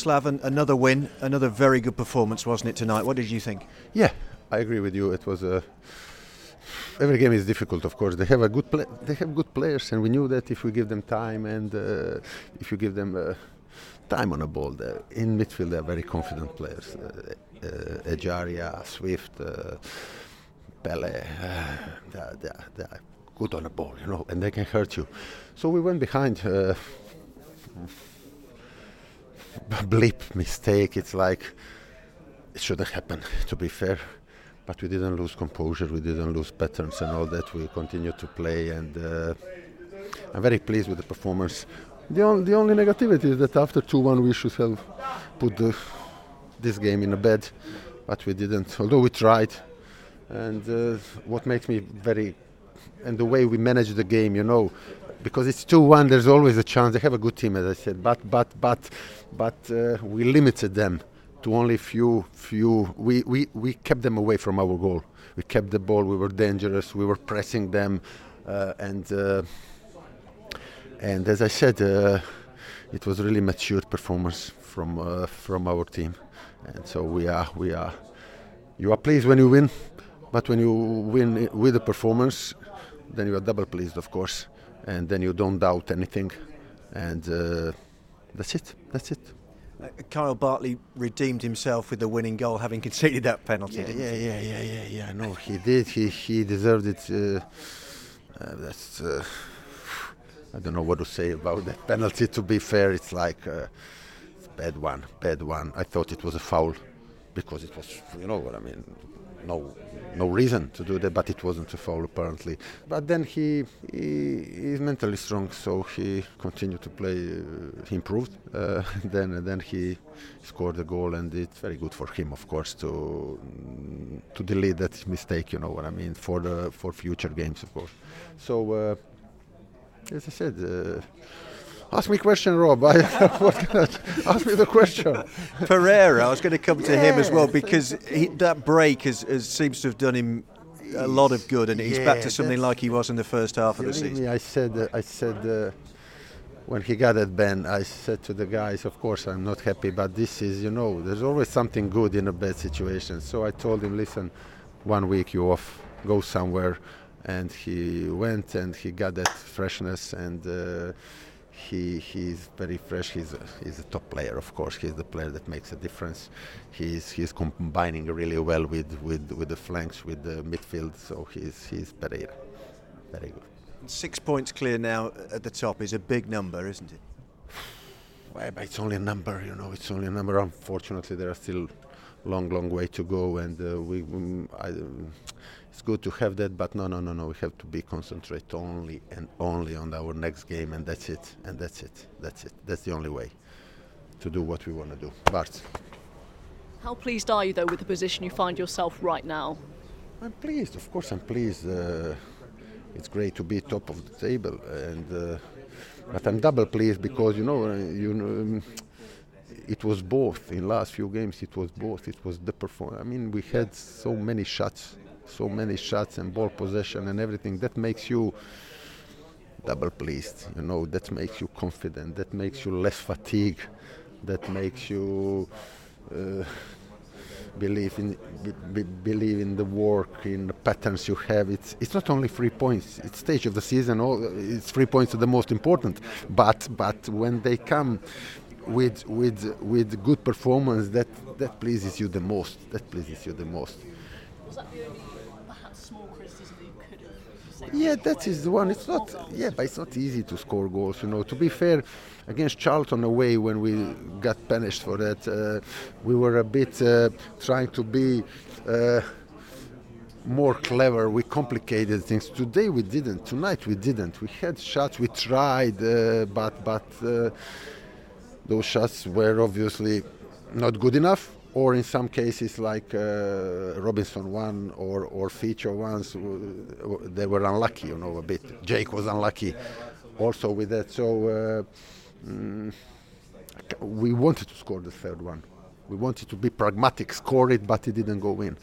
Slaven, another win, another very good performance, wasn't it, tonight? What did you think? Yeah, I agree with you. It was every game is difficult, of course. They have they have good players, and we knew that if we give them time and if you give them time on the ball, in midfield they're very confident players. Ejaria, Swift, Pele, they're good on the ball, and they can hurt you. So we went behind. Blip mistake. It's like it shouldn't happen, to be fair. But we didn't lose composure. We didn't lose patterns and all that. We continued to play, and I'm very pleased with the performance. The only negativity is that after 2-1 we should have put this game in a bed, but we didn't. Although we tried, and what makes me and the way we manage the game, because it's 2-1, there's always a chance. They have a good team, as I said, but we limited them to only few. We kept them away from our goal. We kept the ball. We were dangerous. We were pressing them, and as I said, it was really matured performance from our team, and so we are. You are pleased when you win, but when you win with a performance, then you are double pleased, of course, and then you don't doubt anything, and that's it. Kyle Bartley redeemed himself with the winning goal, having conceded that penalty. Yeah. No, he did. He deserved it. That's. I don't know what to say about that penalty. To be fair, it's like it's bad one. I thought it was a foul because it was. You know what I mean? No reason to do that, but it wasn't a foul apparently. But then he is mentally strong, so he continued to play. He improved. Then he scored a goal, and it's very good for him, of course, to delete that mistake. You know what I mean, for future games, of course. So as I said. Ask me a question, Rob. Ask me the question. Pereira, I was going to come to him as well, because that break seems to have done him a lot of good, and he's back to something like he was in the first half of the season. I said when he got that ban, I said to the guys, of course I'm not happy, but this is, there's always something good in a bad situation. So I told him, listen, 1 week you off, go somewhere, and he went and he got that freshness, and he's very fresh. He's a top player, of course. He's the player that makes a difference. He's combining really well with the flanks, with the midfield. So he's very good. 6 points clear now at the top is a big number, isn't it? Well, but it's only a number, It's only a number. Unfortunately, there are still long way to go, and it's good to have that, but no. We have to be concentrate only on our next game, and that's it. That's the only way to do what we want to do. Bart. How pleased are you, though, with the position you find yourself right now? I'm pleased. Of course, I'm pleased. It's great to be top of the table, but I'm double pleased because it was both. In last few games, it was both. It was the performance. I mean, we had so many shots and ball possession and everything. That makes you double pleased. That makes you confident. That makes you less fatigue. That makes you believe in the work, in the patterns you have. It's not only 3 points. It's stage of the season. It's 3 points are the most important. But when they come with good performance, that pleases you the most. Was that the only, perhaps, small criticism that you could have said? Yeah, that is the one. It's not. Yeah, but it's not easy to score goals. To be fair, against Charlton away, when we got punished for that, we were a bit trying to be more clever. We complicated things. Today we didn't. Tonight we didn't. We had shots. We tried, but those shots were obviously not good enough. Or in some cases, like Robinson one or Feature ones, they were unlucky, a bit. Jake was unlucky also with that. So we wanted to score the third one. We wanted to be pragmatic, score it, but it didn't go in.